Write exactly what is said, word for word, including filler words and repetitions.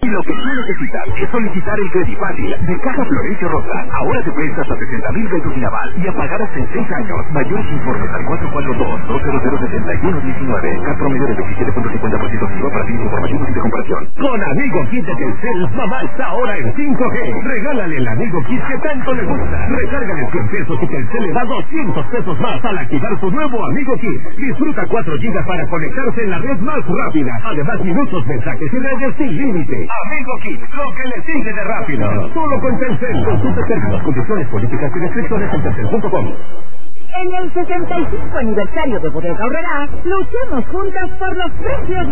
Y lo que tú necesitas es solicitar el Credifácil de Caja Florencio Rosa. Ahora te prestas a sesenta mil pesos sin aval y a pagar hasta en seis años. Mayores informes al cuatro cuatro dos, dos cero cero, siete uno uno nueve. Cat promedio del veintisiete punto cincuenta por ciento activo para fines informativos y de comparación. Con Amigo Kit de Telcel, mamá está ahora en cinco G. Regálale el Amigo Kit que tanto le gusta. Recárgale cien pesos y Telcel le da doscientos pesos más al activar su nuevo Amigo Kit. Disfruta cuatro gigas para conectarse en la red más rápida. Además, minutos, mensajes y redes sin límite. Amigo Kit, lo que le sigue de rápido. Solo con Telcel. Consulta términos, condiciones, políticas y restricciones en telcel punto com. En el sesenta y cinco aniversario de Bodega Aurrerá, luchemos juntas por los precios